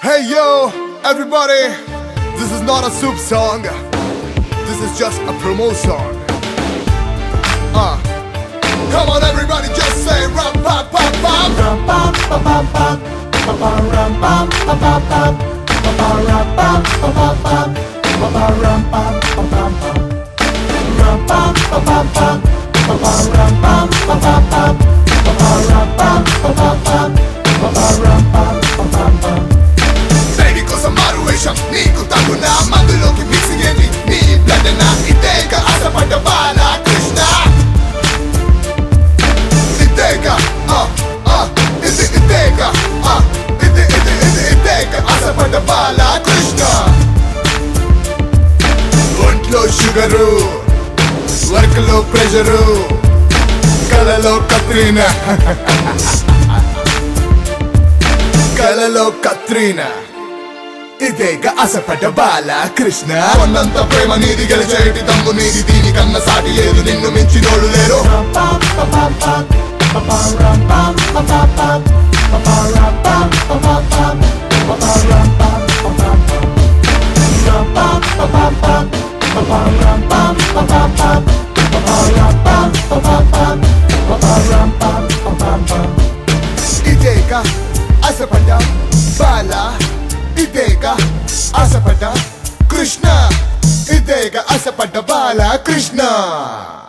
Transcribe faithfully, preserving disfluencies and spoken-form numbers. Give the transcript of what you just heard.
Hey yo, everybody, this is not a soup song. This is just a promo song. Uh, come on everybody, just say rum pam pam pam. Rum pam pam pam pam. Pam rum pam pam pam pam. Pam rum pam pam pam pam. Pam rum pam pam pam pam. Rum pam pam pam pam. Pam rum pam pam pam pam. Pam rum pam pam pam pam. Pam rum pam pam pam pam. Baby కోసం మారు వేషం నీకు తగునా మందులోకి mixing ఏంటి నీ blood నా ఇదేక ఆశపడ్డ బాల కృష్ణ ఇదేక ఆ ఆ ఇది ఇదేక ఆ ఇది ఇది ఇది ఇదేక ఆశపడ్డ బాల కృష్ణ ఒంట్లో షుగరు వర్క్ లో ప్రెషరు కలలో కత్రీనా కలలో కత్రీనా ఇదేగా ఆశపడ్డ బాల కృష్ణ కొన్నంత ప్రేమ నీది గెలిచేటి తమ్ము నీది దీనికన్నా సాటి లేదు నిన్ను మించినోడు లేరు ఇదేగా ఆశపడ్డ బాల ఇదేగా ఆశపడ్డ కృష్ణ ఇదేగా ఆశపడ్డ బాల కృష్ణ.